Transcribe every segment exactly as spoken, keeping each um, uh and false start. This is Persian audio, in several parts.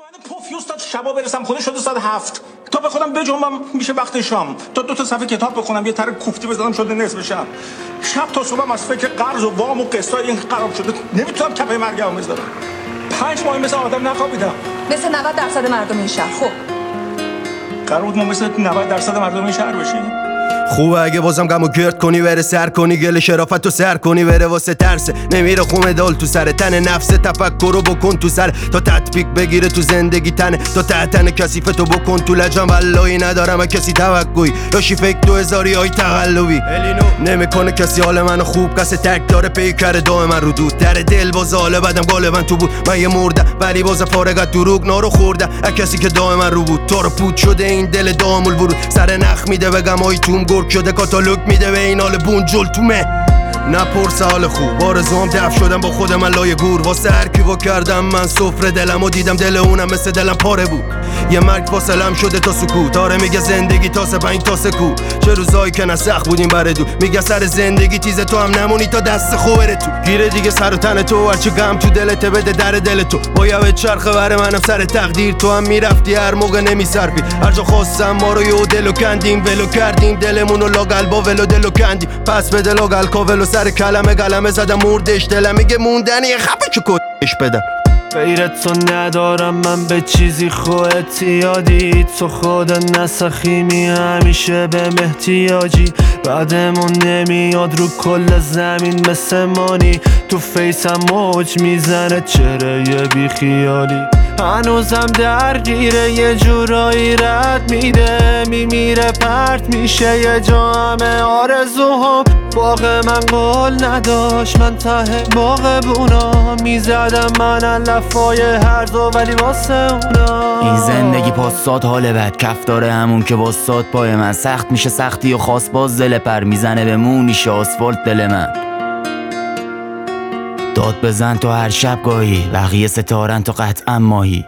پوفیوس تا شبا برسم خونه شده ساعت هفت تا به خودم بجنبم میشه وقت شام تا دو تا صفحه کتاب بخونم یه تر کوفتی بزنم شده نصف شب شب تا صبحم از فکر قرض و وام و قسطای این خراب شده نمیتونم کپه مرگم بذارم پنج ماه مثل آدم نخوابیدم مثل نود درصد مردم این شهر. خب قرار بود ما مثل نود درصد مردم این شهر بشیم. خوبه اگه بازم غمو گرد کنی بره سر کنی گل شرافتو سر کنی بره واسه ترسه نمیره خومه دال تو سر تن نفس تفکرو بکن تو سر تا تطبیق بگیره تو زندگی تنه تا تحتن کثیفتو بکن تو لجم والایی ندارم کسی توقعی راشی فکر دو هزاری های تقلبی نمیکنه کسی حال منو خوب کس تک داره پیکر دام من رو دود در دل باز حاله بدم غالبا تو بود من یه مرده ولی باز فارغت دروغ نارو خورده کسی که دام من رو بود تو رو پود شده این دل دامول ورود سر نخ میده بگم های توم گرگ شده کاتالوگ میده به این حال بونجل تو مه نپرس حال خوب آرزوام دفع شدم با خودم من لای گور واسه هر کی وا کردم من سفره دلم و دیدم دل اونم مثل دلم پاره بود یه مرگ فاصلم شده تا سکوت آره میگه زندگی تا سپنگ تا سکو چه روزایی که نه سخت بودیم بره دو میگه سر زندگی تیزه تو هم نمونی تا دست خوبره تو گیره دیگه سر و تن تو هرچی غم تو دلت بده در دل تو باید چرخه بره منم سر تقدیر تو هم میرفتی هر موقع نمیصرفی هر جا خواستم ما رو یه دلو کندیم ولو کردیم دلمونو لاگل با ولو دلو کندیم پس بده لاگل کاولو سر کلمه قلمه زدم مردش دلم میگه موندنی خفه که کدش بدم غیرت تو ندارم من به چیزی خودت یادی تو خود نسخیمی همیشه به احتیاجی بعدمون نمیاد رو کل زمین مثل مانی تو فیسم موج میزنه چرا یه بیخیالی هنوزم درگیره یه جورایی رد میده میمیره پرت میشه یه جا همه آرزوهم باغ من قول نداشت من ته باغ بونا میزدم من علفای هرزو ولی واسه اونا این زندگی پاسات حال بد کف داره همون که واسات پای من سخت میشه سختی و خاص باز دل پر میزنه به مونیش آسفالت دل من داد بزن تو هر شب گاهی بقیه ستارن تو قطعا ماهی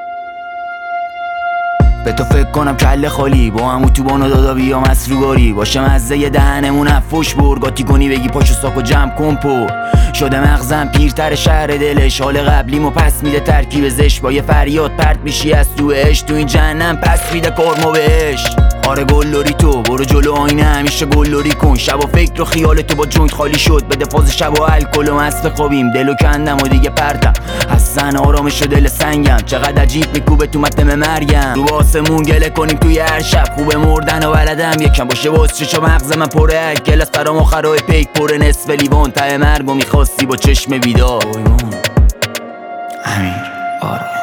به تو فکر کنم کله خالی با همو تو بانو دادا بیا مسروگاری باشه مزه یه دهنمون افوش برگاتی کنی بگی پاشو ساکو جمع کن پر شده مغزم پیرتر شهر دلش حال قبلیمو پس میده ترکیب زش با یه فریاد پرت میشی از تو عشق تو این جهنم پس میده کارمو بهش آره گلوری تو برو جلو آینه همیشه گلوری کن شب و فکر و خیال تو با جوینت خالی شد بده فاز شب و الکل و مست خوابیم دلو کندم و دیگه پرتم حسن آرامش و دل سنگم چقدر عجیب میکوبه تو متم مرگم رو آسمون گله کنیم توی هر شب خوبه مردن و بلدم یکم باشه باز چشم مغز من پره هر کلاس برام آخرای پیک پره نصف لیوان ته مرگو میخواستی با چشم بیدار امیر آره